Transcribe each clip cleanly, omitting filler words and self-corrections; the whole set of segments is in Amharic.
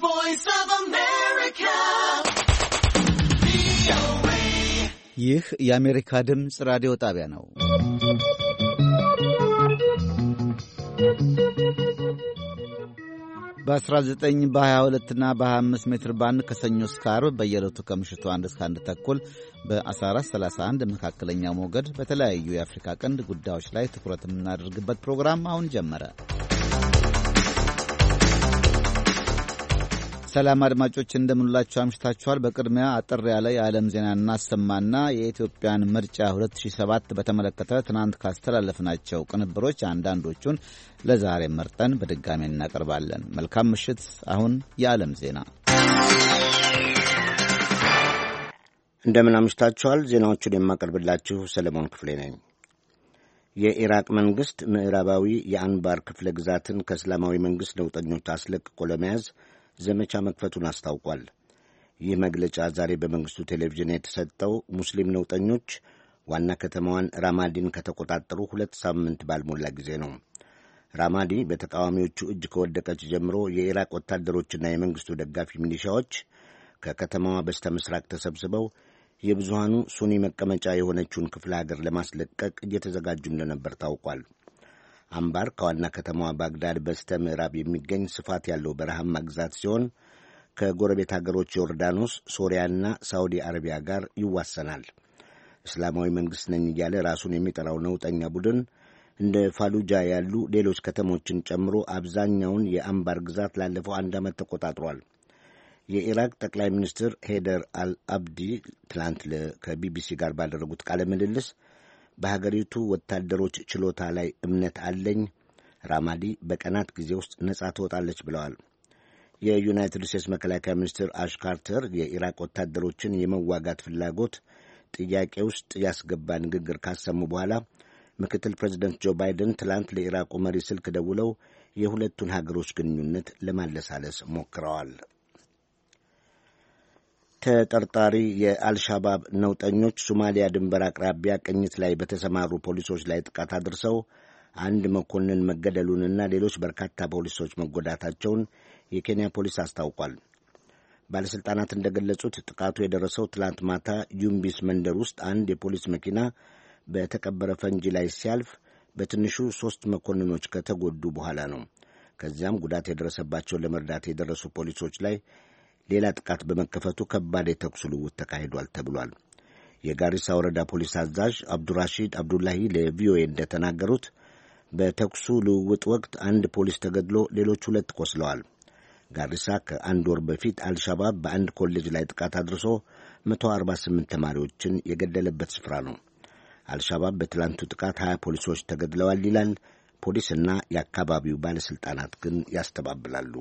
voice of America. ይህ የአሜሪካ ድምፅ ራዲዮ ጣቢያ ነው። በ19 በ22 እና በ25 ሜትር ባንድ ከሰኞ እስከ ዓርብ በየዕለቱ ከምሽቱ 1 እስከ 1 ተኩል በ1431 መካከለኛ ሞገድ በተለያዩ የአፍሪካ ቀንድ ጉዳዮች ላይ ትኩረት የምናደርግበት ፕሮግራም አሁን ጀመረ። ሰላም አድማጮች እንደምንላችሁ አምሽታችኋል። በቅድሚያ አጠር ያለ የዓለም ዜና እናሰማና የኢትዮጵያን ምርጫ 2007 በተመለከተ ትናንት ካስተላለፍናቸው ቅንብሮች አንዳንዶቹን ለዛሬ መርጠን በድጋሚ እናቀርባለን። መልካም ምሽት። አሁን የዓለም ዜና። እንደምን አምሽታችኋል። ዜናዎቹን የማቀርብላችሁ ሰለሞን ክፍሌ ነኝ። የኢራቅ መንግሥት ምዕራባዊ የአንባር ክፍለ ግዛትን ከእስላማዊ መንግሥት ነውጠኞች አስለቅቆ ለመያዝ ዘመቻ መክፈቱን አስታውቋል። ይህ መግለጫ ዛሬ በመንግሥቱ ቴሌቪዥን የተሰጠው ሙስሊም ነውጠኞች ዋና ከተማዋን ራማዲን ከተቆጣጠሩ 2 ሳምንት ባልሞላ ጊዜ ነው። ራማዲ በተቃዋሚዎቹ እጅ ከወደቀች ጀምሮ የኢራቅ ወታደሮችና የመንግሥቱ ደጋፊ ሚሊሻዎች ከከተማዋ በስተ ምስራቅ ተሰብስበው የብዙሃኑ ሱኒ መቀመጫ የሆነችውን ክፍለ ሀገር ለማስለቀቅ እየተዘጋጁ እንደነበር ታውቋል። አምባር ከዋና ከተማዋ ባግዳድ በስተ ምዕራብ የሚገኝ ስፋት ያለው በረሃማ ግዛት ሲሆን ከጎረቤት ሀገሮች ዮርዳኖስ፣ ሶሪያና ሳውዲ አረቢያ ጋር ይዋሰናል። እስላማዊ መንግሥት ነኝ እያለ ራሱን የሚጠራው ነውጠኛ ቡድን እንደ ፋሉጃ ያሉ ሌሎች ከተሞችን ጨምሮ አብዛኛውን የአምባር ግዛት ላለፈው 1 ዓመት ተቆጣጥሯል። የኢራቅ ጠቅላይ ሚኒስትር ሄደር አልአብዲ ትላንት ከቢቢሲ ጋር ባደረጉት ቃለ ምልልስ በሀገሪቱ ወታደሮች ችሎታ ላይ እምነት አለኝ፣ ራማዲ በቀናት ጊዜ ውስጥ ነጻ ትወጣለች ብለዋል። የዩናይትድ ስቴትስ መከላከያ ሚኒስትር አሽ ካርተር የኢራቅ ወታደሮችን የመዋጋት ፍላጎት ጥያቄ ውስጥ ያስገባ ንግግር ካሰሙ በኋላ ምክትል ፕሬዚደንት ጆ ባይደን ትላንት ለኢራቁ መሪ ስልክ ደውለው የሁለቱን ሀገሮች ግንኙነት ለማለሳለስ ሞክረዋል። ተጠርጣሪ የአልሻባብ ነውጠኞች ሶማሊያ ድንበር አቅራቢያ ቅኝት ላይ በተሰማሩ ፖሊሶች ላይ ጥቃት አድርሰው 1 መኮንን መገደሉንና ሌሎች በርካታ ፖሊሶች መጎዳታቸውን የኬንያ ፖሊስ አስታውቋል። ባለሥልጣናት እንደገለጹት ጥቃቱ የደረሰው ትላንት ማታ ዩምቢስ መንደር ውስጥ አንድ የፖሊስ መኪና በተቀበረ ፈንጂ ላይ ሲያልፍ በትንሹ 3 መኮንኖች ከተጎዱ በኋላ ነው። ከዚያም ጉዳት የደረሰባቸውን ለመርዳት የደረሱ ፖሊሶች ላይ ሌላ ጥቃት በመከፈቱ ከባድ የተኩስ ልውውጥ ተካሂዷል ተብሏል። የጋሪሳ ወረዳ ፖሊስ አዛዥ አብዱራሺድ አብዱላሂ ለቪኦኤ እንደተናገሩት በተኩሱ ልውውጥ ወቅት 1 ፖሊስ ተገድሎ ሌሎች 2 ቆስለዋል። ጋሪሳ ከ1 ወር በፊት አልሻባብ በአንድ ኮሌጅ ላይ ጥቃት አድርሶ 148 ተማሪዎችን የገደለበት ስፍራ ነው። አልሻባብ በትላንቱ ጥቃት 20 ፖሊሶች ተገድለዋል ይላል። ፖሊስና የአካባቢው ባለሥልጣናት ግን ያስተባብላሉ።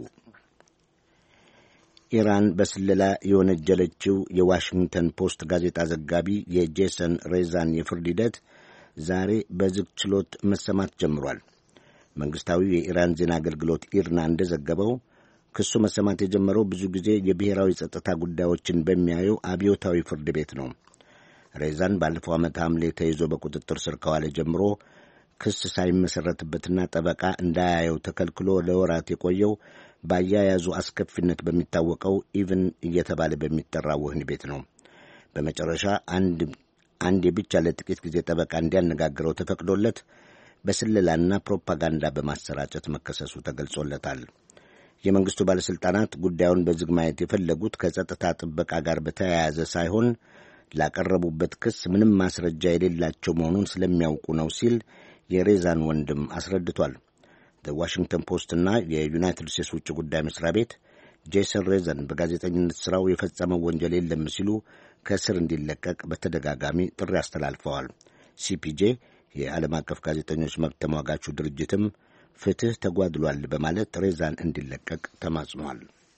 ኢራን በስለላ የወነጀለችው የዋሽንግተን ፖስት ጋዜጣ ዘጋቢ የጄሰን ሬዛን የፍርድ ሂደት ዛሬ በዝግ ችሎት መሰማት ጀምሯል። መንግሥታዊው የኢራን ዜና አገልግሎት ኢርና እንደዘገበው ክሱ መሰማት የጀመረው ብዙ ጊዜ የብሔራዊ ጸጥታ ጉዳዮችን በሚያየው አብዮታዊ ፍርድ ቤት ነው። ሬዛን ባለፈው ዓመት ሐምሌ ተይዞ በቁጥጥር ስር ከዋለ ጀምሮ ክስ ሳይመሠረትበትና ጠበቃ እንዳያየው ተከልክሎ ለወራት የቆየው በአያያዙ አስከፊነት በሚታወቀው ኢቭን እየተባለ በሚጠራው ወህኒ ቤት ነው። በመጨረሻ አንድ ብቻ ለጥቂት ጊዜ ጠበቃ እንዲያነጋግረው ተፈቅዶለት በስለላና ፕሮፓጋንዳ በማሰራጨት መከሰሱ ተገልጾለታል። የመንግሥቱ ባለሥልጣናት ጉዳዩን በዝግ ማየት የፈለጉት ከጸጥታ ጥበቃ ጋር በተያያዘ ሳይሆን ላቀረቡበት ክስ ምንም ማስረጃ የሌላቸው መሆኑን ስለሚያውቁ ነው ሲል የሬዛን ወንድም አስረድቷል። ዋሽንግተን ፖስትና የዩናይትድ ስቴትስ ውጭ ጉዳይ መስሪያ ቤት ጄሰን ሬዛን በጋዜጠኝነት ሥራው የፈጸመው ወንጀል የለም ሲሉ ከእስር እንዲለቀቅ በተደጋጋሚ ጥሪ አስተላልፈዋል። ሲፒጄ የዓለም አቀፍ ጋዜጠኞች መብት ተሟጋቹ ድርጅትም ፍትሕ ተጓድሏል በማለት ሬዛን እንዲለቀቅ ተማጽኗል።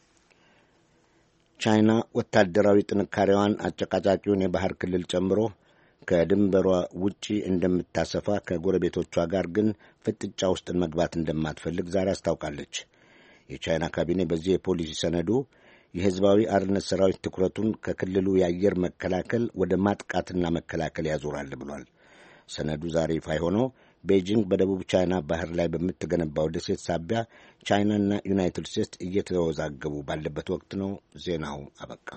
ቻይና ወታደራዊ ጥንካሬዋን አጨቃጫቂውን የባህር ክልል ጨምሮ ከድንበሯ ውጪ እንደምታሰፋ ከጎረቤቶቿ ጋር ግን ፍጥጫ ውስጥ መግባት እንደማትፈልግ ዛሬ አስታውቃለች። የቻይና ካቢኔ በዚህ የፖሊሲ ሰነዱ የሕዝባዊ አርነት ሰራዊት ትኩረቱን ከክልሉ የአየር መከላከል ወደ ማጥቃትና መከላከል ያዞራል ብሏል። ሰነዱ ዛሬ ይፋ የሆነው ቤጂንግ በደቡብ ቻይና ባህር ላይ በምትገነባው ደሴት ሳቢያ ቻይናና ዩናይትድ ስቴትስ እየተወዛገቡ ባለበት ወቅት ነው። ዜናው አበቃ።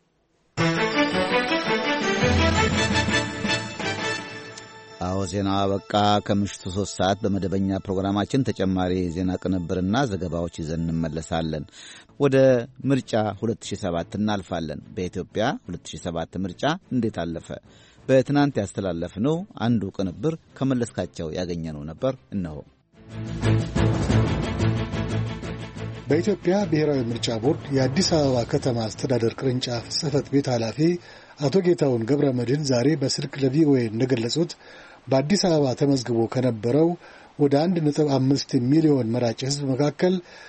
አዎ ዜናው አበቃ። ከምሽቱ 3 ሰዓት በመደበኛ ፕሮግራማችን ተጨማሪ ዜና ቅንብርና ዘገባዎች ይዘን እንመለሳለን። ወደ ምርጫ 2007 እናልፋለን። በኢትዮጵያ 2007 ምርጫ እንዴት አለፈ? በትናንት ያስተላለፍነው አንዱ ቅንብር ከመለስካቸው ያገኘነው ነበር። እነሆ። በኢትዮጵያ ብሔራዊ ምርጫ ቦርድ የአዲስ አበባ ከተማ አስተዳደር ቅርንጫፍ ጽሕፈት ቤት ኃላፊ አቶ ጌታሁን ገብረ መድህን ዛሬ በስልክ ለቪኦኤ እንደገለጹት በአዲስ አበባ ተመዝግቦ ከነበረው ወደ 1.5 ሚሊዮን መራጭ ሕዝብ መካከል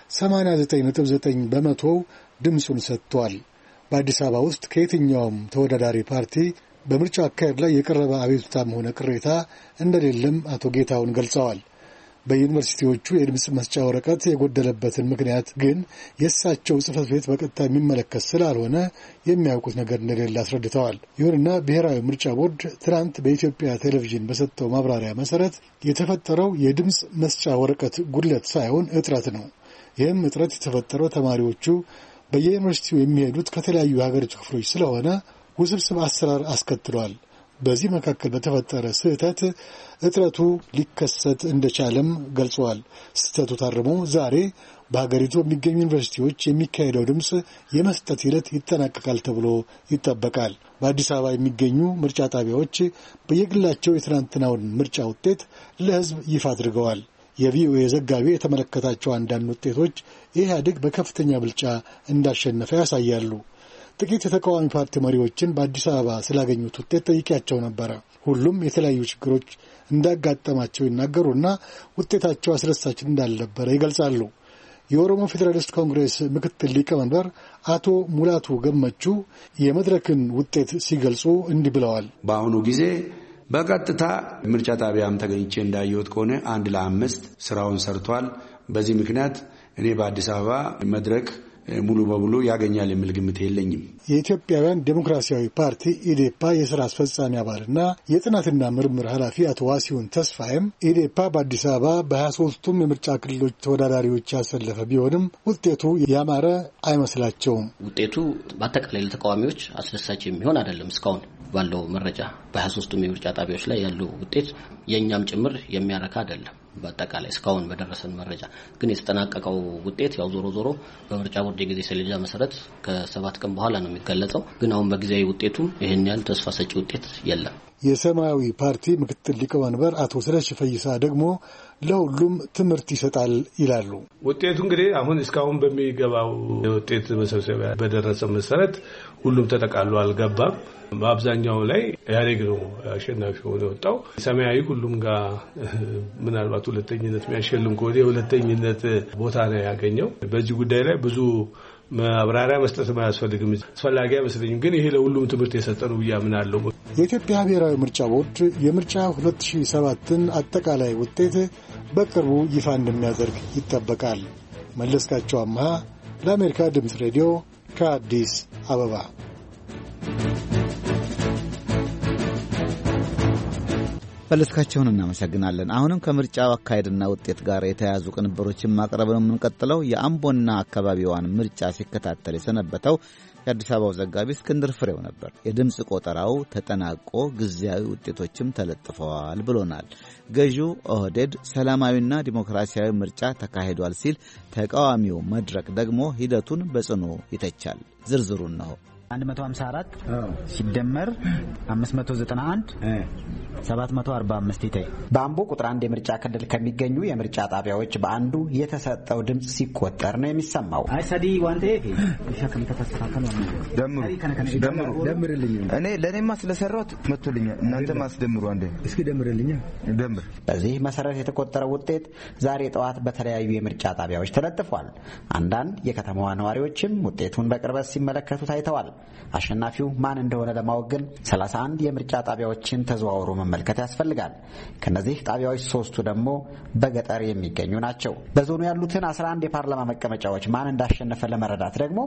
89.9 በመቶው ድምፁን ሰጥቷል። በአዲስ አበባ ውስጥ ከየትኛውም ተወዳዳሪ ፓርቲ በምርጫው አካሄድ ላይ የቀረበ አቤቱታም ሆነ ቅሬታ እንደሌለም አቶ ጌታሁን ገልጸዋል። በዩኒቨርሲቲዎቹ የድምፅ መስጫ ወረቀት የጎደለበትን ምክንያት ግን የእሳቸው ጽሕፈት ቤት በቀጥታ የሚመለከት ስላልሆነ የሚያውቁት ነገር እንደሌለ አስረድተዋል። ይሁንና ብሔራዊ ምርጫ ቦርድ ትናንት በኢትዮጵያ ቴሌቪዥን በሰጠው ማብራሪያ መሰረት የተፈጠረው የድምፅ መስጫ ወረቀት ጉድለት ሳይሆን እጥረት ነው። ይህም እጥረት የተፈጠረው ተማሪዎቹ በየዩኒቨርሲቲው የሚሄዱት ከተለያዩ የሀገሪቱ ክፍሎች ስለሆነ ውስብስብ አሰራር አስከትሏል። በዚህ መካከል በተፈጠረ ስህተት እጥረቱ ሊከሰት እንደቻለም ገልጸዋል። ስህተቱ ታርሞ ዛሬ በሀገሪቱ በሚገኙ ዩኒቨርሲቲዎች የሚካሄደው ድምፅ የመስጠት ሂደት ይጠናቀቃል ተብሎ ይጠበቃል። በአዲስ አበባ የሚገኙ ምርጫ ጣቢያዎች በየግላቸው የትናንትናውን ምርጫ ውጤት ለሕዝብ ይፋ አድርገዋል። የቪኦኤ ዘጋቢ የተመለከታቸው አንዳንድ ውጤቶች ኢህአዴግ በከፍተኛ ብልጫ እንዳሸነፈ ያሳያሉ። ጥቂት የተቃዋሚ ፓርቲ መሪዎችን በአዲስ አበባ ስላገኙት ውጤት ጠይቄያቸው ነበረ። ሁሉም የተለያዩ ችግሮች እንዳጋጠማቸው ይናገሩና ውጤታቸው አስደሳች እንዳልነበረ ይገልጻሉ። የኦሮሞ ፌዴራሊስት ኮንግሬስ ምክትል ሊቀመንበር አቶ ሙላቱ ገመቹ የመድረክን ውጤት ሲገልጹ እንዲህ ብለዋል። በአሁኑ ጊዜ በቀጥታ ምርጫ ጣቢያም ተገኝቼ እንዳየሁት ከሆነ 1:5 ስራውን ሰርቷል። በዚህ ምክንያት እኔ በአዲስ አበባ መድረክ ሙሉ በሙሉ ያገኛል የሚል ግምት የለኝም። የኢትዮጵያውያን ዴሞክራሲያዊ ፓርቲ ኢዴፓ የሥራ አስፈጻሚ አባልና የጥናትና ምርምር ኃላፊ አቶ ዋሲሁን ተስፋዬም ኢዴፓ በአዲስ አበባ በ23ቱም የምርጫ ክልሎች ተወዳዳሪዎች ያሰለፈ ቢሆንም ውጤቱ ያማረ አይመስላቸውም። ውጤቱ በአጠቃላይ ለተቃዋሚዎች አስደሳች የሚሆን አይደለም። እስካሁን ባለው መረጃ በ23ቱም የምርጫ ጣቢያዎች ላይ ያለው ውጤት የእኛም ጭምር የሚያረካ አይደለም። በአጠቃላይ እስካሁን በደረሰን መረጃ ግን የተጠናቀቀው ውጤት ያው ዞሮ ዞሮ በምርጫ ቦርድ የጊዜ ሰሌዳ መሰረት ከ7 ቀን በኋላ ነው የሚገለጸው። ግን አሁን በጊዜያዊ ውጤቱ ይሄን ያህል ተስፋ ሰጪ ውጤት የለም። የሰማያዊ ፓርቲ ምክትል ሊቀመንበር አቶ ስለሺ ፈይሳ ደግሞ ለሁሉም ትምህርት ይሰጣል ይላሉ። ውጤቱ እንግዲህ አሁን እስካሁን በሚገባው የውጤት መሰብሰቢያ በደረሰ መሰረት ሁሉም ተጠቃሎ አልገባም። በአብዛኛው ላይ ኢህአዴግ ነው አሸናፊ ሆኖ የወጣው። ሰማያዊ ሁሉም ጋር ምናልባት ሁለተኝነት የሚያሸልም ከሆነ የሁለተኝነት ቦታ ነው ያገኘው። በዚህ ጉዳይ ላይ ብዙ ማብራሪያ መስጠት አያስፈልግም፣ አስፈላጊ አይመስለኝም። ግን ይሄ ለሁሉም ትምህርት የሰጠ ነው ብዬ አምናለሁ። የኢትዮጵያ ብሔራዊ ምርጫ ቦርድ የምርጫ 2007ን አጠቃላይ ውጤት በቅርቡ ይፋ እንደሚያደርግ ይጠበቃል። መለስካቸው አምሃ ለአሜሪካ ድምፅ ሬዲዮ ከአዲስ አበባ። መለስካቸውን እናመሰግናለን። አሁንም ከምርጫው አካሄድና ውጤት ጋር የተያያዙ ቅንብሮችን ማቅረብ ነው የምንቀጥለው። የአምቦና አካባቢዋን ምርጫ ሲከታተል የሰነበተው የአዲስ አበባው ዘጋቢ እስክንድር ፍሬው ነበር። የድምፅ ቆጠራው ተጠናቆ ጊዜያዊ ውጤቶችም ተለጥፈዋል ብሎናል። ገዢው ኦህዴድ ሰላማዊና ዲሞክራሲያዊ ምርጫ ተካሂዷል ሲል፣ ተቃዋሚው መድረክ ደግሞ ሂደቱን በጽኑ ይተቻል። ዝርዝሩን ነው 154 ሲደመር 591 745 ይታይ። በአምቦ ቁጥር 1 የምርጫ ክልል ከሚገኙ የምርጫ ጣቢያዎች በአንዱ የተሰጠው ድምጽ ሲቆጠር ነው የሚሰማው። አይሰዲ ዋንቴ ሸክም ተፈስተካከለ ደምርልኝ። እኔ ለኔማ ስለሰራሁት መጥቶልኛል። እናንተ ማስደምሩ አንዴ እስኪ ደምርልኝ። ደምር። በዚህ መሰረት የተቆጠረው ውጤት ዛሬ ጠዋት በተለያዩ የምርጫ ጣቢያዎች ተለጥፏል። አንዳንድ የከተማዋ ነዋሪዎችም ውጤቱን በቅርበት ሲመለከቱ ታይተዋል። አሸናፊው ማን እንደሆነ ለማወቅ ግን 31 የምርጫ ጣቢያዎችን ተዘዋውሮ መመልከት ያስፈልጋል። ከነዚህ ጣቢያዎች 3ቱ ደግሞ በገጠር የሚገኙ ናቸው። በዞኑ ያሉትን 11 የፓርላማ መቀመጫዎች ማን እንዳሸነፈ ለመረዳት ደግሞ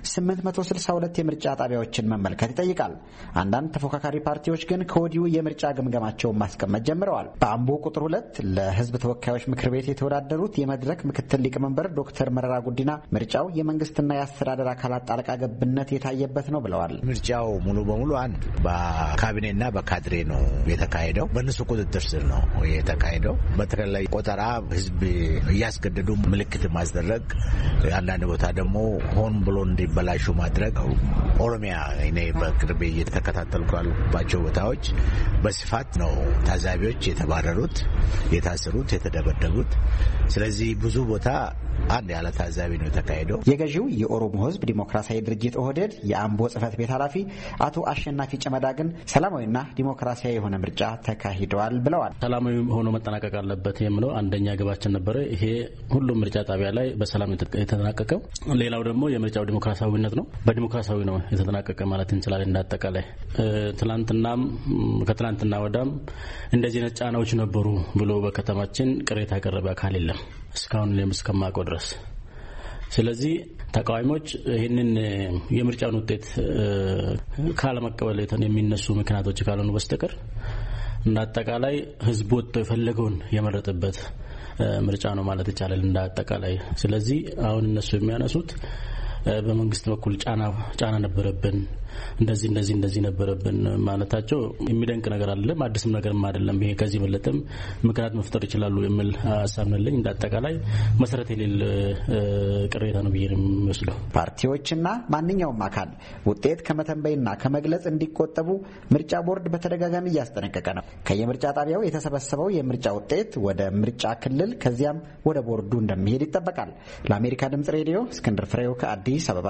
862 የምርጫ ጣቢያዎችን መመልከት ይጠይቃል። አንዳንድ ተፎካካሪ ፓርቲዎች ግን ከወዲሁ የምርጫ ግምገማቸውን ማስቀመጥ ጀምረዋል። በአምቦ ቁጥር 2 ለሕዝብ ተወካዮች ምክር ቤት የተወዳደሩት የመድረክ ምክትል ሊቀመንበር ዶክተር መረራ ጉዲና ምርጫው የመንግስትና የአስተዳደር አካላት ጣልቃ ገብነት የታየበት ነው ብለዋል። ምርጫው ሙሉ በሙሉ አንድ በካቢኔና በካድሬ ነው የተካሄደው። በእነሱ ቁጥጥር ስር ነው የተካሄደው። በተለይ ቆጠራ ህዝብ እያስገደዱ ምልክት ማስደረግ፣ አንዳንድ ቦታ ደግሞ ሆን ብሎ እንዲበላሹ ማድረግ። ኦሮሚያ እኔ በቅርቤ እየተከታተልኩ ያሉባቸው ቦታዎች በስፋት ነው ታዛቢዎች የተባረሩት፣ የታሰሩት፣ የተደበደቡት። ስለዚህ ብዙ ቦታ አንድ ያለ ታዛቢ ነው የተካሄደው። የገዢው የኦሮሞ ህዝብ ዲሞክራሲያዊ ድርጅት ኦህዴድ የአምቦ ጽህፈት ቤት ኃላፊ አቶ አሸናፊ ጨመዳ ግን ሰላማዊና ዲሞክራሲያዊ የሆነ ምርጫ ተካሂደዋል ብለዋል። ሰላማዊ ሆኖ መጠናቀቅ አለበት የሚለው አንደኛ ግባችን ነበረ። ይሄ ሁሉም ምርጫ ጣቢያ ላይ በሰላም የተጠናቀቀው። ሌላው ደግሞ የምርጫው ዲሞክራሲያዊነት ነው። በዲሞክራሲያዊ ነው የተጠናቀቀ ማለት እንችላለን። እንዳጠቃላይ ትናንትናም ከትናንትና ወዳም እንደዚህ ነጭ ጫናዎች ነበሩ ብሎ በከተማችን ቅሬታ ያቀረበ አካል የለም እስካሁን እስከማውቀው ድረስ። ስለዚህ ተቃዋሚዎች ይህንን የምርጫውን ውጤት ካለመቀበል የሚነሱ ምክንያቶች ካልሆኑ በስተቀር እንዳጠቃላይ ህዝቡ ወጥቶ የፈለገውን የመረጠበት ምርጫ ነው ማለት ይቻላል እንዳጠቃላይ። ስለዚህ አሁን እነሱ የሚያነሱት በመንግስት በኩል ጫና ነበረብን፣ እንደዚህ ነበረብን ማለታቸው የሚደንቅ ነገር አይደለም፣ አዲስም ነገርም አይደለም። ይሄ ከዚህ በለጠም ምክንያት መፍጠር ይችላሉ የሚል ሀሳብ ነለኝ። እንዳጠቃላይ መሰረት የሌለ ቅሬታ ነው ብዬ ነው የሚወስደው። ፓርቲዎችና ማንኛውም አካል ውጤት ከመተንበይና ከመግለጽ እንዲቆጠቡ ምርጫ ቦርድ በተደጋጋሚ እያስጠነቀቀ ነው። ከየምርጫ ጣቢያው የተሰበሰበው የምርጫ ውጤት ወደ ምርጫ ክልል ከዚያም ወደ ቦርዱ እንደሚሄድ ይጠበቃል። ለአሜሪካ ድምጽ ሬዲዮ እስክንድር ፍሬው ከአዲስ አበባ።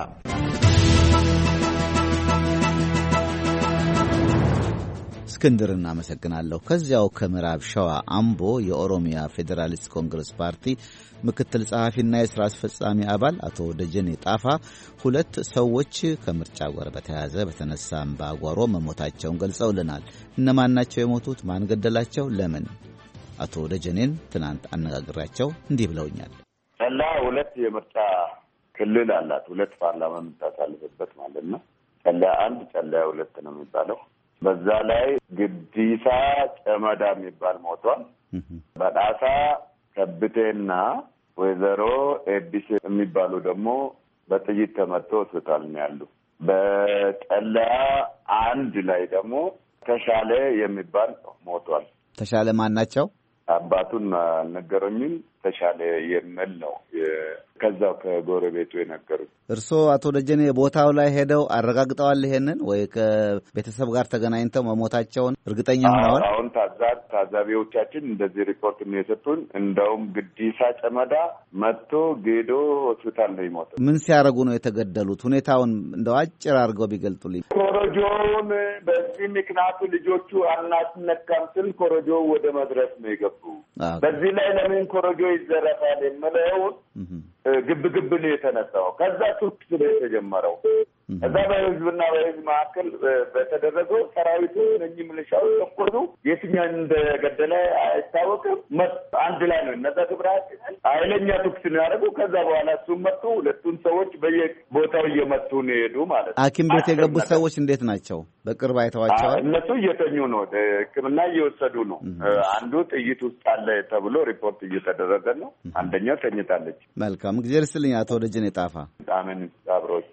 እስክንድር እናመሰግናለሁ። ከዚያው ከምዕራብ ሸዋ አምቦ የኦሮሚያ ፌዴራሊስት ኮንግረስ ፓርቲ ምክትል ጸሐፊና የሥራ አስፈጻሚ አባል አቶ ደጀኔ ጣፋ ሁለት ሰዎች ከምርጫ ጋር በተያያዘ በተነሳ አምባጓሮ መሞታቸውን ገልጸውልናል። እነማን ናቸው የሞቱት? ማን ገደላቸው? ለምን? አቶ ደጀኔን ትናንት አነጋግራቸው እንዲህ ብለውኛል። ጠላ ሁለት የምርጫ ክልል አላት። ሁለት ፓርላማ የምታሳልፍበት ማለት ነው። ጠላ አንድ፣ ጠላ ሁለት ነው የሚባለው። በዛ ላይ ግዲሳ ጨመዳ የሚባል ሞቷል። በዳሳ ከብቴና ወይዘሮ ኤዲስ የሚባሉ ደግሞ በጥይት ተመቶ ሆስፒታል ነው ያሉ። በጠላ አንድ ላይ ደግሞ ተሻለ የሚባል ሞቷል። ተሻለ ማን ናቸው? አባቱን አልነገረኝም። ተሻለ የሚል ነው ከዛው ከጎረቤቱ የነገሩት። እርስዎ አቶ ደጀኔ ቦታው ላይ ሄደው አረጋግጠዋል ይሄንን ወይ ከቤተሰብ ጋር ተገናኝተው መሞታቸውን እርግጠኛ ሆነዋል? አሁን ታዛቢዎቻችን እንደዚህ ሪፖርት ነው የሰጡን። እንደውም ግዲሳ ጨመዳ መጥቶ ጌዶ ሆስፒታል ነው የሞተው። ምን ሲያደርጉ ነው የተገደሉት? ሁኔታውን እንደው አጭር አድርገው ቢገልጡልኝ። ኮረጆውን በዚህ ምክንያቱ ልጆቹ አናስነካም ስል ኮረጆ ወደ መድረስ ነው የገቡ። በዚህ ላይ ለምን ኮረጆ ይዘረፋል የምለውን ግብ ነው የተነሳው። ከዛ ቱክስ ነው የተጀመረው። ከዛ በህዝብና በህዝብ መካከል በተደረገው ሰራዊቱ እነኚህ ሚሊሻዎች ተቆጡ። የትኛው እንደገደለ አይታወቅም። አንድ ላይ ነው እነዛ ግብራት ኃይለኛ ቱክስ ነው ያደረጉ። ከዛ በኋላ እሱም መጡ። ሁለቱን ሰዎች በየቦታው እየመቱ ነው የሄዱ ማለት ነው። ሐኪም ቤት የገቡት ሰዎች እንዴት ናቸው? በቅርብ አይተዋቸዋል? እነሱ እየተኙ ነው፣ ሕክምና እየወሰዱ ነው። አንዱ ጥይት ውስጥ አለ ተብሎ ሪፖርት እየተደረገ ነው። አንደኛው ተኝታለች። መልካም እግዚአብሔር ይስጥልኝ አቶ ደጀኔ ጣፋ። አሜን። አብሮች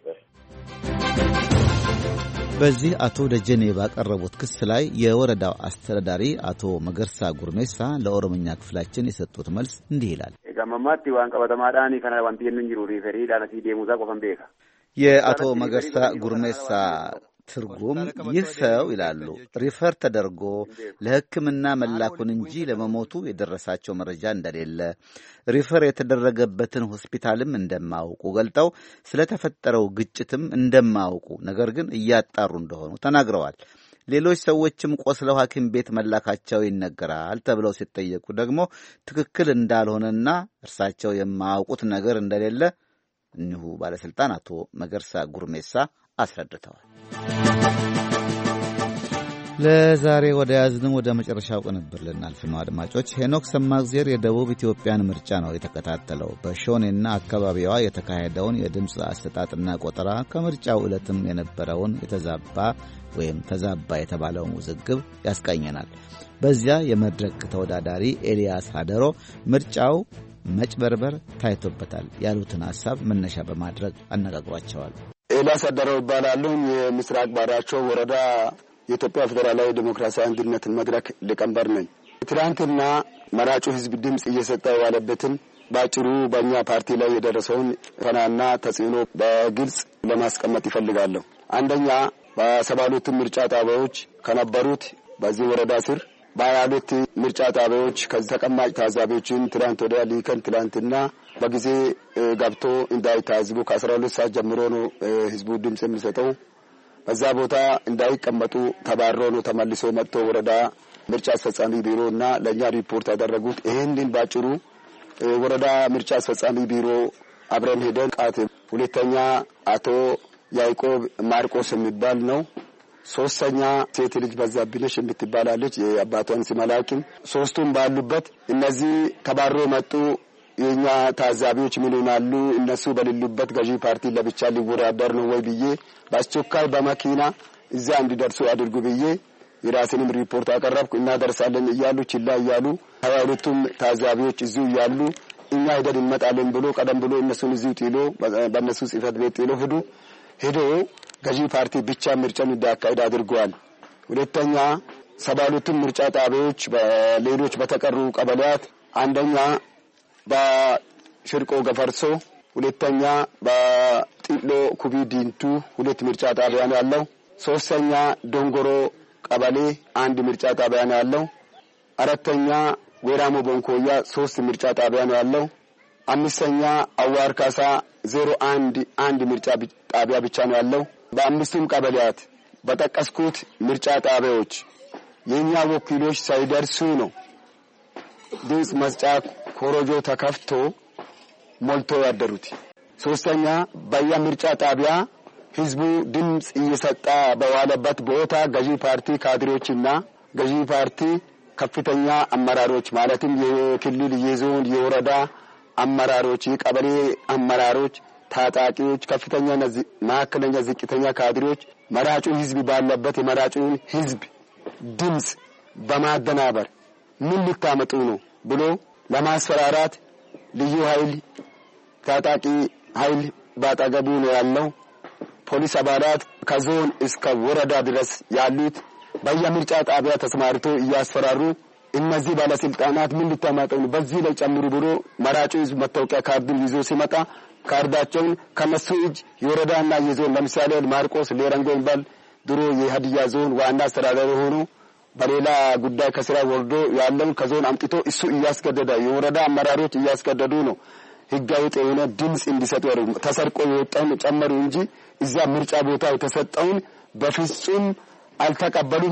በዚህ አቶ ደጀኔ ባቀረቡት ክስ ላይ የወረዳው አስተዳዳሪ አቶ መገርሳ ጉርሜሳ ለኦሮምኛ ክፍላችን የሰጡት መልስ እንዲህ ይላል። ጋማማቲ ዋን ቀበተማዳኒ ከና ዋንቲ የንንጅሩ ሪፈሪ ዳነሲ ደሙዛ ቆፈን ቤካ የአቶ መገርሳ ጉርሜሳ ትርጉም ይህ ሰው ይላሉ ሪፈር ተደርጎ ለሕክምና መላኩን እንጂ ለመሞቱ የደረሳቸው መረጃ እንደሌለ ሪፈር የተደረገበትን ሆስፒታልም እንደማያውቁ ገልጠው ስለተፈጠረው ግጭትም እንደማያውቁ ነገር ግን እያጣሩ እንደሆኑ ተናግረዋል። ሌሎች ሰዎችም ቆስለው ሐኪም ቤት መላካቸው ይነገራል ተብለው ሲጠየቁ ደግሞ ትክክል እንዳልሆነና እርሳቸው የማያውቁት ነገር እንደሌለ እኒሁ ባለስልጣን አቶ መገርሳ ጉርሜሳ አስረድተዋል። ለዛሬ ወደ ያዝነው ወደ መጨረሻው ቅንብር ልናልፍ ነው አድማጮች። ሄኖክ ሰማግዜር የደቡብ ኢትዮጵያን ምርጫ ነው የተከታተለው። በሾኔና አካባቢዋ የተካሄደውን የድምፅ አሰጣጥና ቆጠራ ከምርጫው ዕለትም የነበረውን ተዛባ የተባለውን ውዝግብ ያስቃኘናል። በዚያ የመድረክ ተወዳዳሪ ኤልያስ ሀደሮ ምርጫው መጭበርበር ታይቶበታል ያሉትን ሐሳብ መነሻ በማድረግ አነጋግሯቸዋል። ኤልያስ ሀደሮ ይባላሉ። የምስራቅ ባራቸው ወረዳ የኢትዮጵያ ፌዴራላዊ ዴሞክራሲያዊ አንድነት መድረክ ሊቀመንበር ነኝ። ትናንትና መራጩ ህዝብ ድምጽ እየሰጠ ያለበትን ባጭሩ በእኛ ፓርቲ ላይ የደረሰውን ፈናና ተጽዕኖ በግልጽ ለማስቀመጥ ይፈልጋለሁ። አንደኛ በ72 ምርጫ ጣቢያዎች ከነበሩት በዚህ ወረዳ ስር በ22 ምርጫ ጣቢያዎች ከዚህ ተቀማጭ ታዛቢዎችን ትናንት ወዲያ ሊከን ትናንትና በጊዜ ገብቶ እንዳይታዝቡ ከ12 ሰዓት ጀምሮ ነው ህዝቡ ድምጽ የሚሰጠው። በዛ ቦታ እንዳይቀመጡ ተባሮ ነው ተመልሶ መጥቶ ወረዳ ምርጫ አስፈጻሚ ቢሮና ለኛ ሪፖርት ያደረጉት። ይሄንን ባጭሩ ወረዳ ምርጫ አስፈጻሚ ቢሮ አብረን ሄደን ቃት ሁለተኛ አቶ ያዕቆብ ማርቆስ የሚባል ነው። ሶስተኛ ሴት ልጅ በዛብነሽ የምትባላለች የአባቷን ሲመላኪም ሶስቱም ባሉበት እነዚህ ተባሮ መጡ የኛ ታዛቢዎች ምን ይሆናሉ እነሱ በሌሉበት ገዢ ፓርቲ ለብቻ ሊወዳደር ነው ወይ ብዬ በአስቸኳይ በመኪና እዛ እንዲደርሱ አድርጉ ብዬ የራስንም ሪፖርት አቀረብኩ። እናደርሳለን እያሉ ችላ እያሉ 22ቱም ታዛቢዎች እዚሁ እያሉ እኛ ሄደን እንመጣለን ብሎ ቀደም ብሎ እነሱን እዚሁ ጥሎ በእነሱ ጽሕፈት ቤት ጥሎ ሄዶ ገዢ ፓርቲ ብቻ ምርጫን እንዲያካሂድ አድርጓል። ሁለተኛ 72ቱም ምርጫ ጣቢያዎች በሌሎች በተቀሩ ቀበሌያት አንደኛ በሽርቆ ገፈርሶ ሁለተኛ በጢሎ ኩቢ ዲንቱ 2 ምርጫ ጣቢያ ነው ያለው። ሶስተኛ ዶንጎሮ ቀበሌ 1 ምርጫ ጣቢያ ነው ያለው። አራተኛ ወራሞ ቦንኮያ 3 ምርጫ ጣቢያ ነው ያለው። አምስተኛ አዋር ካሳ 01 ምርጫ ጣቢያ ብቻ ነው ያለው። በአምስቱም ቀበሌያት በተቀስኩት ምርጫ ጣቢያዎች የኛ ወኪሎች ሳይደርሱ ነው ድምጽ መስጫ ኮሮጆ ተከፍቶ ሞልቶ ያደሩት። ሶስተኛ በየምርጫ ጣቢያ ህዝቡ ድምጽ እየሰጠ በዋለበት ቦታ ገዢ ፓርቲ ካድሬዎችና ገዢ ፓርቲ ከፍተኛ አመራሮች ማለትም የክልል የዞን የወረዳ አመራሮች የቀበሌ አመራሮች ታጣቂዎች ከፍተኛ ማዕከለኛ ዝቅተኛ ካድሬዎች መራጩ ህዝብ ባለበት የመራጩን ህዝብ ድምጽ በማደናበር ምን ልታመጡ ነው ብሎ ለማስፈራራት ልዩ ኃይል ታጣቂ ኃይል ባጠገቡ ነው ያለው። ፖሊስ አባላት ከዞን እስከ ወረዳ ድረስ ያሉት በየምርጫ ጣቢያ ተስማርቶ እያስፈራሩ እነዚህ ባለስልጣናት ምን ልታመጡ ነው በዚህ ላይ ጨምሩ ብሎ መራጩ ህዝብ መታወቂያ ካርድን ይዞ ሲመጣ ካርዳቸውን ከነሱ እጅ የወረዳና የዞን ለምሳሌ ማርቆስ ሌረንጎ ይባል ድሮ የሀዲያ ዞን ዋና አስተዳዳሪ ሆኖ በሌላ ጉዳይ ከስራ ወርዶ ያለው ከዞን አምጥቶ እሱ እያስገደደ የወረዳ አመራሮች እያስገደዱ ነው ህጋዊ የሆነ ድምጽ እንዲሰጡ ያደርጉ ተሰርቆ የወጣውን ጨመሩ እንጂ እዛ ምርጫ ቦታ የተሰጠውን በፍጹም አልተቀበሉም።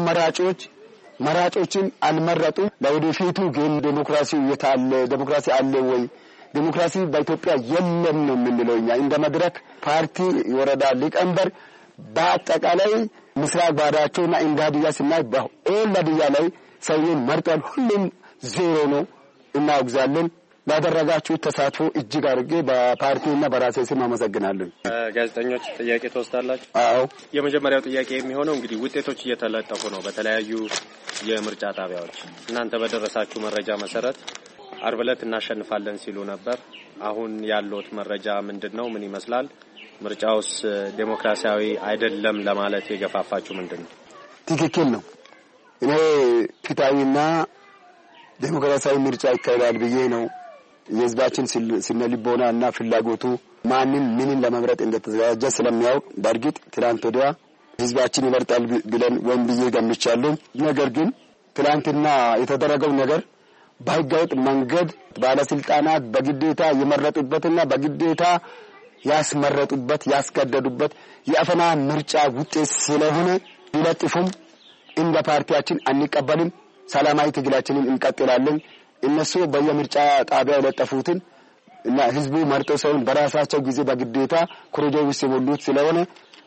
መራጮችን አልመረጡ። ለወደፊቱ ግን ዲሞክራሲው የታለ ዲሞክራሲ አለ ወይ ዲሞክራሲ በኢትዮጵያ የለም ነው የምንለው እኛ እንደ መድረክ ፓርቲ የወረዳ ሊቀመንበር በአጠቃላይ ምስራቅ ባዳቸውና እንጋዲያ ስናይ በኦላዲያ ላይ ሰውን መርጠል ሁሉም ዜሮ ነው። እናውግዛለን። ላደረጋችሁ ተሳትፎ እጅግ አድርጌ በፓርቲና በራሴ ስም አመሰግናለሁ። ጋዜጠኞች ጥያቄ ተወስዳላችሁ? አዎ። የመጀመሪያው ጥያቄ የሚሆነው እንግዲህ ውጤቶች እየተለጠፉ ነው በተለያዩ የምርጫ ጣቢያዎች። እናንተ በደረሳችሁ መረጃ መሰረት ዓርብ ዕለት እናሸንፋለን ሲሉ ነበር። አሁን ያለውት መረጃ ምንድነው? ምን ይመስላል? ምርጫውስ ዴሞክራሲያዊ አይደለም ለማለት የገፋፋችሁ ምንድነው? ትክክል ነው። እኔ ፍትሃዊና ዴሞክራሲያዊ ምርጫ ይካሄዳል ብዬ ነው የህዝባችን ስነልቦና እና ፍላጎቱ ማንን ምንን ለመምረጥ እንደተዘጋጀ ስለሚያውቅ በእርግጥ ትናንት ወዲያ ህዝባችን ይመርጣል ብለን ወይም ብዬ ገምቻለሁ። ነገር ግን ትናንትና የተደረገው ነገር በህገወጥ መንገድ ባለስልጣናት በግዴታ የመረጡበትና በግዴታ ያስመረጡበት ያስገደዱበት የአፈና ምርጫ ውጤት ስለሆነ ይለጥፉም እንደ ፓርቲያችን አንቀበልም። ሰላማዊ ትግላችንን እንቀጥላለን። እነሱ በየምርጫ ጣቢያው ለጠፉትን እና ህዝቡ መርጦ ሰውን በራሳቸው ጊዜ በግዴታ ኮሪዶር ውስጥ የሞሉት ስለሆነ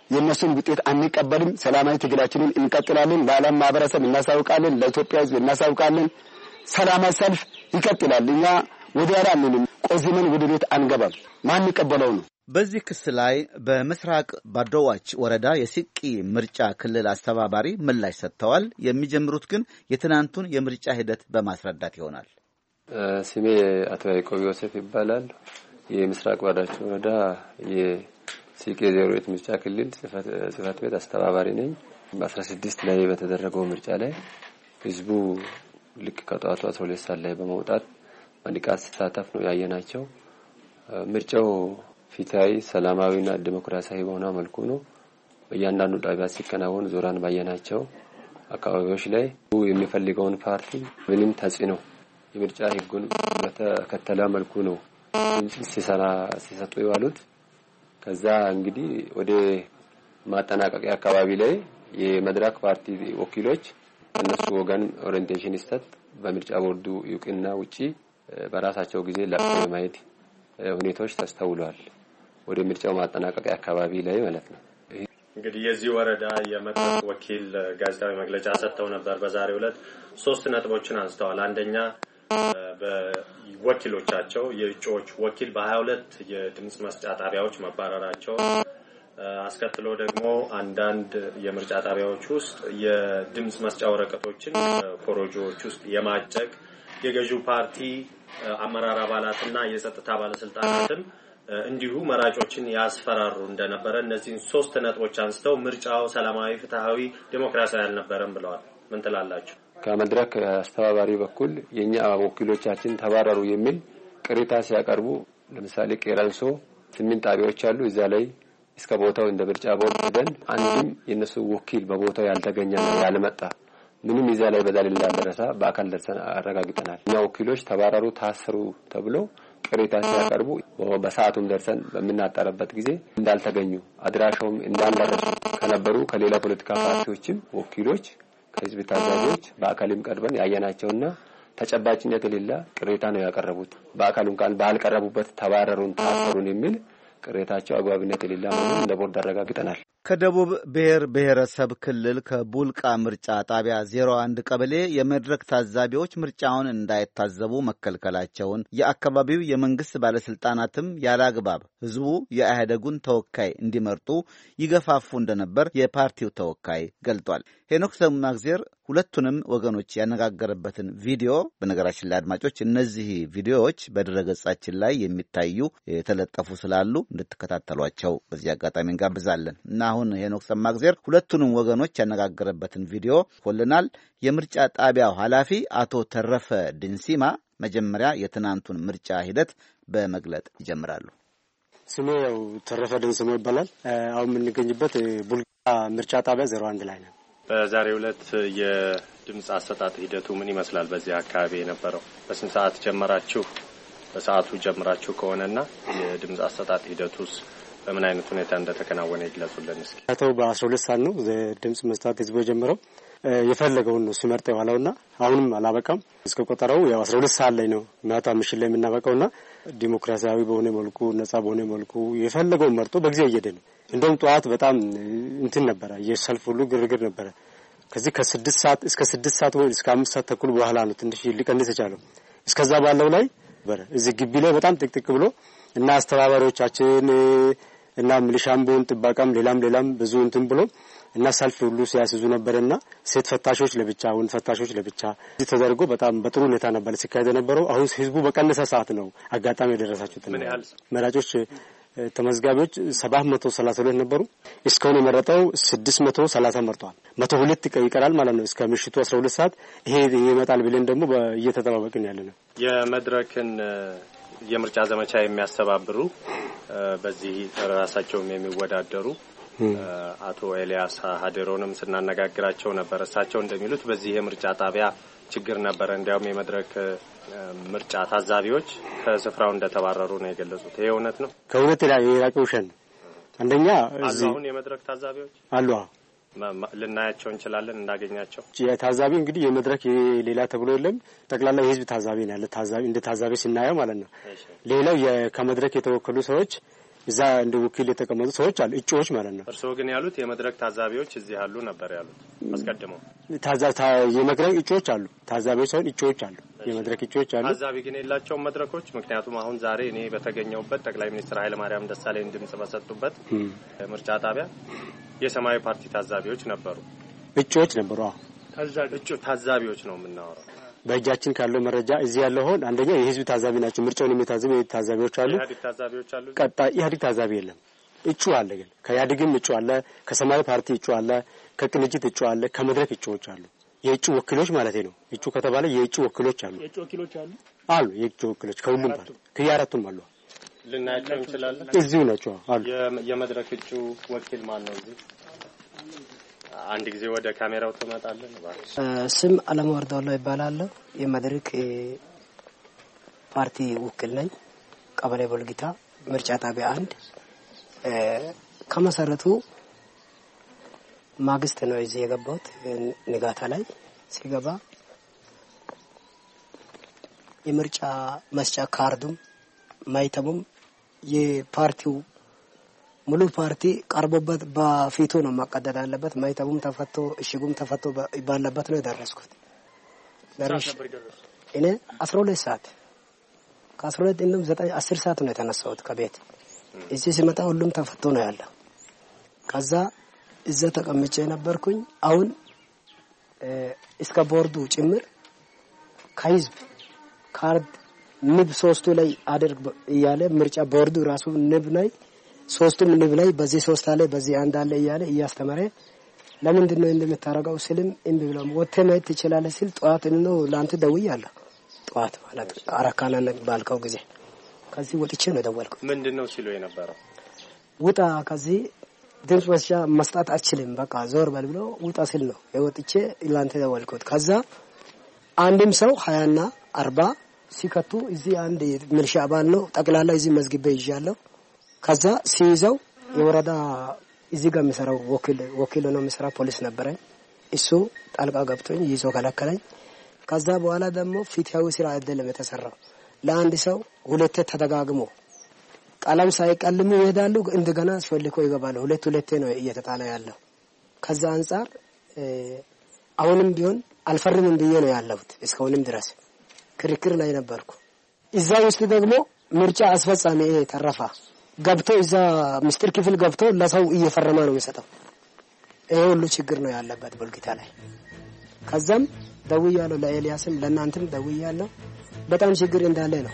የነሱን ውጤት አንቀበልም። ሰላማዊ ትግላችንን እንቀጥላለን። ለዓለም ማህበረሰብ እናሳውቃለን። ለኢትዮጵያ ሕዝብ እናሳውቃለን። ሰላማዊ ሰልፍ ይቀጥላል። እኛ ወደ ኋላ አንልም። ቆዝመን ወደ ቤት አንገባም። ማን ይቀበለው ነው? በዚህ ክስ ላይ በምስራቅ ባዶዋች ወረዳ የሲቂ ምርጫ ክልል አስተባባሪ ምላሽ ሰጥተዋል። የሚጀምሩት ግን የትናንቱን የምርጫ ሂደት በማስረዳት ይሆናል። ስሜ አቶ ያዕቆብ ዮሴፍ ይባላል። የምስራቅ ባዶዋች ወረዳ የሲቂ 08 ምርጫ ክልል ጽህፈት ቤት አስተባባሪ ነኝ። በ16 ላይ በተደረገው ምርጫ ላይ ህዝቡ ልክ ከጠዋቱ 12 ሰዓት ላይ በመውጣት በንቃት ሲሳተፍ ነው ያየናቸው። ምርጫው ፊታዊ ሰላማዊና ዲሞክራሲያዊ በሆነ መልኩ ነው በእያንዳንዱ ጣቢያ ሲከናወን ዞራን ባየናቸው አካባቢዎች ላይ የሚፈልገውን ፓርቲ ምንም ተጽዕኖ የምርጫ ህጉን በተከተለ መልኩ ነው ሲሰጡ የዋሉት። ከዛ እንግዲህ ወደ ማጠናቀቂያ አካባቢ ላይ የመድረክ ፓርቲ ወኪሎች እነሱ ወገን ኦሪንቴሽን ይሰጥ በምርጫ ቦርዱ ይውቅና ውጪ በራሳቸው ጊዜ ለአጥቶ ማየት ሁኔታዎች ተስተውለዋል። ወደ ምርጫው ማጠናቀቂያ አካባቢ ላይ ማለት ነው። እንግዲህ የዚህ ወረዳ የመድረክ ወኪል ጋዜጣዊ መግለጫ ሰጥተው ነበር። በዛሬው ዕለት 3 ነጥቦችን አንስተዋል። አንደኛ በወኪሎቻቸው የእጩዎች ወኪል በ22 የድምጽ መስጫ ጣቢያዎች መባረራቸው፣ አስከትሎ ደግሞ አንዳንድ የምርጫ ጣቢያዎች ውስጥ የድምጽ መስጫ ወረቀቶችን ኮሮጆዎች ውስጥ የማጨቅ የገዢው ፓርቲ አመራር አባላትና የጸጥታ ባለስልጣናትም እንዲሁ መራጮችን ያስፈራሩ እንደነበረ እነዚህን 3 ነጥቦች አንስተው ምርጫው ሰላማዊ፣ ፍትሃዊ፣ ዲሞክራሲያዊ አልነበረም ብለዋል። ምን ትላላችሁ? ከመድረክ አስተባባሪ በኩል የኛ ወኪሎቻችን ተባረሩ የሚል ቅሬታ ሲያቀርቡ ለምሳሌ ቄራንሶ 8 ጣቢያዎች አሉ። እዛ ላይ እስከ ቦታው እንደ ምርጫ ቦርድ ሄደን አንድም የነሱ ወኪል በቦታው ያልተገኘ ነው ያልመጣ ምንም ይዛ ላይ በዛል እንዳደረሰ በአካል ደርሰን አረጋግጠናል። እኛ ወኪሎች ተባረሩ፣ ታሰሩ ተብሎ ቅሬታ ሲያቀርቡ በሰዓቱም ደርሰን በመናጣረበት ጊዜ እንዳልተገኙ አድራሻውም እንዳልደረሱ ከነበሩ ከሌላ ፖለቲካ ፓርቲዎችም ወኪሎች ከህዝብ ታዛቢዎች በአካልም ቀርበን ያየናቸውና ተጨባጭነት የሌለ ቅሬታ ነው ያቀረቡት። በአካሉን ቃል ባልቀረቡበት ተባረሩን፣ ታሰሩን የሚል ቅሬታቸው አግባብነት የሌለ መሆኑን እንደ ቦርድ አረጋግጠናል። ከደቡብ ብሔር ብሔረሰብ ክልል ከቡልቃ ምርጫ ጣቢያ 01 ቀበሌ የመድረክ ታዛቢዎች ምርጫውን እንዳይታዘቡ መከልከላቸውን የአካባቢው የመንግስት ባለስልጣናትም ያላግባብ ህዝቡ የኢህአዴጉን ተወካይ እንዲመርጡ ይገፋፉ እንደነበር የፓርቲው ተወካይ ገልጧል። ሄኖክ ሰማግዜር ሁለቱንም ወገኖች ያነጋገረበትን ቪዲዮ በነገራችን ላይ አድማጮች እነዚህ ቪዲዮዎች በድረገጻችን ላይ የሚታዩ የተለጠፉ ስላሉ እንድትከታተሏቸው በዚህ አጋጣሚ እንጋብዛለን እና አሁን ሄኖክ ሰማግዜር ሁለቱንም ወገኖች ያነጋገረበትን ቪዲዮ ኮልናል። የምርጫ ጣቢያው ኃላፊ አቶ ተረፈ ድንሲማ መጀመሪያ የትናንቱን ምርጫ ሂደት በመግለጥ ይጀምራሉ። ስሜ ተረፈ ድንሲማ ይባላል። አሁን የምንገኝበት ቡልቃ ምርጫ ጣቢያ 01 ላይ ነው። በዛሬው ዕለት የድምጽ አሰጣጥ ሂደቱ ምን ይመስላል? በዚህ አካባቢ የነበረው በስንት ሰዓት ጀመራችሁ? በሰዓቱ ጀምራችሁ ከሆነና የድምጽ አሰጣጥ ሂደቱስ በምን አይነት ሁኔታ እንደተከናወነ ይግለጹልን እስኪ። ታተው በ12 ሰዓት ነው ድምጽ መስጠት ህዝቡ የጀመረው። የፈለገውን ነው ሲመርጥ የዋለውና አሁንም አላበቃም። እስከ ቆጠራው ያው 12 ሰዓት ላይ ነው ማታ ምሽት ላይ የምናበቃውና ዲሞክራሲያዊ በሆነ መልኩ ነጻ በሆነ መልኩ የፈለገውን መርጦ በጊዜ እየሄደ ነው። እንደውም ጠዋት በጣም እንትን ነበረ፣ የሰልፍ ሁሉ ግርግር ነበረ። ከዚህ ከ6 ሰዓት እስከ 6 ሰዓት ወይ እስከ 5 ሰዓት ተኩል በኋላ ነው ትንሽ ሊቀንስ የቻለው። እስከዛ ባለው ላይ ነበረ እዚህ ግቢ ላይ በጣም ጥቅጥቅ ብሎ እና አስተባባሪዎቻችን እና ሚሊሻምቡን ጥባቃም ሌላም ብዙ እንትን ብሎ እና ሰልፍ ሁሉ ሲያስይዙ ነበርና ሴት ፈታሾች ለብቻ ወንድ ፈታሾች ለብቻ ተደርጎ በጣም በጥሩ ሁኔታ ነበር ሲካሄድ የነበረው። አሁን ህዝቡ በቀነሰ ሰዓት ነው አጋጣሚ የደረሳችሁት። መራጮች ተመዝጋቢዎች 732 ነበሩ። እስካሁን የመረጠው 630 መርጧል። 102 ይቀራል ማለት ነው። እስከ ምሽቱ 12 ሰዓት ይሄ ይመጣል ብለን ደግሞ እየተጠባበቅን ያለ ነው። የመድረክን የምርጫ ዘመቻ የሚያስተባብሩ በዚህ ራሳቸውም የሚወዳደሩ አቶ ኤልያስ ሀደሮንም ስናነጋግራቸው ነበር። እሳቸው እንደሚሉት በዚህ የምርጫ ጣቢያ ችግር ነበር። እንዲያውም የመድረክ ምርጫ ታዛቢዎች ከስፍራው እንደተባረሩ ነው የገለጹት። ይሄ እውነት ነው? ከእውነት የራቀ ውሸት ነው። አንደኛ አሁን የመድረክ ታዛቢዎች አሉ። ልናያቸው እንችላለን እንዳገኛቸው። የታዛቢ እንግዲህ የመድረክ ሌላ ተብሎ የለም። ጠቅላላ የህዝብ ታዛቢ ነው ያለ። ታዛቢ እንደ ታዛቢ ሲናየው ማለት ነው። ሌላው ከመድረክ የተወከሉ ሰዎች እዛ እንደ ወኪል የተቀመጡ ሰዎች አሉ እጩዎች ማለት ነው። እርስዎ ግን ያሉት የመድረክ ታዛቢዎች እዚህ አሉ ነበር ያሉት አስቀድመው። የመድረክ እጩዎች አሉ ታዛቢዎች ሳይሆን እጩዎች አሉ የመድረክ እጩዎች አሉ። ታዛቢ ግን የላቸውም መድረኮች። ምክንያቱም አሁን ዛሬ እኔ በተገኘውበት ጠቅላይ ሚኒስትር ኃይለማርያም ደሳለኝ ድምጽ በሰጡበት ምርጫ ጣቢያ የሰማያዊ ፓርቲ ታዛቢዎች ነበሩ እጩዎች ነበሩ። ታዛቢዎች ነው የምናወራው። በእጃችን ካለው መረጃ እዚህ ያለው ሆን አንደኛ የህዝብ ታዛቢ ናቸው ምርጫውን የሚታዘቡ ታዛቢዎች አሉ። ቀጣይ ኢህአዴግ ታዛቢ የለም እጩ አለ። ግን ከኢህአዴግም እጩ አለ ከሰማያዊ ፓርቲ እጩ አለ ከቅንጅት እጩ አለ ከመድረክ እጩዎች አሉ። የእጩ ወኪሎች ማለት ነው። እጩ ከተባለ የእጩ ወኪሎች አሉ አሉ የእጩ ወኪሎች ከሁሉም ፓርቲ ከየአራቱም አሉ ልናያቸው እንችላለን። እዚሁ ናቸው አሉ። የመድረክ እጩ ወኪል ማን ነው እዚህ? አንድ ጊዜ ወደ ካሜራው ተመጣጣለን ባክሽ። ስም አለማወርዳው ይባላል። የመድረክ ፓርቲ ወኪል ነኝ። ቀበሌ ቦልጊታ ምርጫ ጣቢያ 1 ከመሰረቱ ማግስት ነው እዚህ የገባሁት። ንጋታ ላይ ሲገባ የምርጫ መስጫ ካርዱም ማይተሙም የፓርቲው ሙሉ ፓርቲ ቀርቦበት በፊቱ ነው ማቀደድ አለበት። ማይተሙም ተፈቶ እሽጉም ተፈቶ ባለበት ነው የደረስኩት። እኔ 12 ሰዓት ከ12 እንደም 9 10 ሰዓት ነው የተነሳሁት ከቤት። እዚህ ሲመጣ ሁሉም ተፈቶ ነው ያለው። ከዛ እዛ ተቀምጬ ነበርኩኝ። አሁን እስከ ቦርዱ ጭምር ከህዝብ ካርድ ንብ 3 ላይ አድርግ እያለ ምርጫ ቦርዱ ራሱ ንብ ላይ 3ቱም ንብ ላይ በዚህ 3 አለ በዚህ 1 አለ እያለ እያስተማረ ለምንድን ነው እንደምታረጋው ስልም እንቢ ብለው ወጥተህ ማየት ትችላለህ ሲል ጠዋት ነው ላንተ ደውያለሁ። ጠዋት ማለት አራካና ባልከው ጊዜ ከዚህ ወጥቼ ነው ደወልኩት። ምንድነው ሲሉ የነበረው? ውጣ ከዚህ ድምጽ መስጠት አትችልም በቃ ዞር በል ብሎ ውጣ ሲል ነው የወጥቼ ላንተ ደወልኩት። ከዛ አንድም ሰው 20 እና 40 ሲከቱ እዚህ አንድ ሚሊሻ አባል ነው ጠቅላላ እዚህ መዝግቤ ይዣለሁ። ከዛ ሲይዘው የወረዳ እዚህ ጋር የሚሰራው ወኪል ነው የሚሰራው ፖሊስ ነበረ። እሱ ጣልቃ ገብቶኝ ይዞ ከለከለኝ። ከዛ በኋላ ደግሞ ፊትያዊ ስራ አይደለም የተሰራው። ለአንድ ሰው ሁለቴ ተደጋግሞ ቀለም ሳይቀልሙ ይሄዳሉ እንደገና ሾልኮ ይገባሉ። ሁለቴ ነው እየተጣለ ያለው። ከዛ አንፃር አሁንም ቢሆን አልፈርምም ብዬ ነው ያለሁት። እስካሁንም ድረስ ክርክር ላይ ነበርኩ። እዛ ውስጥ ደግሞ ምርጫ አስፈጻሚ ተረፋ ገብቶ እዛ ምስጢር ክፍል ገብቶ ለሰው እየፈረመ ነው የሚሰጠው። ይሄ ሁሉ ችግር ነው ያለበት ቦልጊታ ላይ። ከዛም ደውያለሁ ለኤልያስም ለእናንተም ደውያለሁ። በጣም ችግር እንዳለ ነው።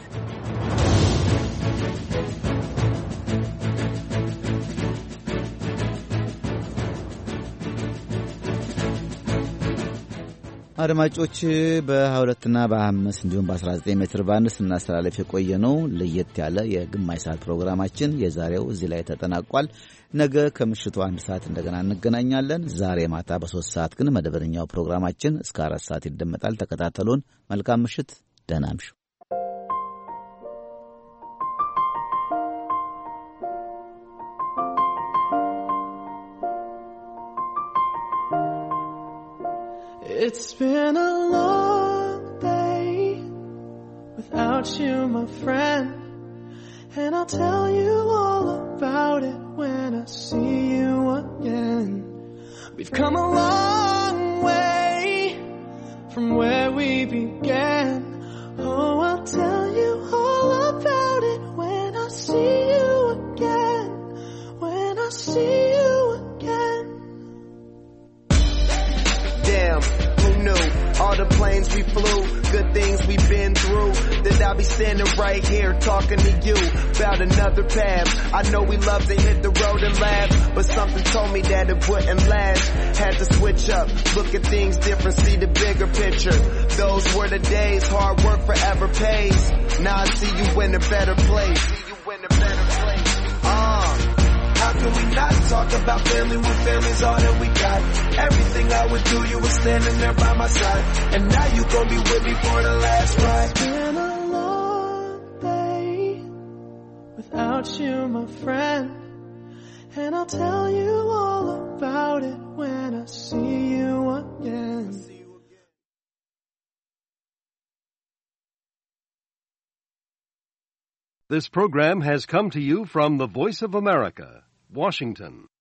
አድማጮች በ22 እና በ25 እንዲሁም በ19 ሜትር ባንድ ስናስተላልፍ የቆየ ነው ለየት ያለ የግማሽ ሰዓት ፕሮግራማችን የዛሬው እዚህ ላይ ተጠናቋል። ነገ ከምሽቱ 1 ሰዓት እንደገና እንገናኛለን። ዛሬ ማታ በ3 ሰዓት ግን መደበኛው ፕሮግራማችን እስከ 4 ሰዓት ይደመጣል። ተከታተሉን። መልካም ምሽት። ደህና እምሹ። It's been a long day without you, my friend, and I'll tell you all about it when I see you again. We've come a long way from where we began. Oh, I'll tell you all about it when I see you again, when I see you again. Damn, who knew? All the planes we flew, good things we've been through, that I'll be standing right here talking to you about another path. I know we love to hit the road and laugh, but something told me that it wouldn't last. Had to switch up, look at things different, see the bigger picture. Those were the days, hard work forever pays. Now I see you in a better place. How can we not talk about family when family's all that we got? Everything I would do, you were standing there by my side, and now you gon' be with me for the last ride. It's been a long day without you, my friend, and I'll tell you all about it when I see you again. This program has come to you from the Voice of America, Washington.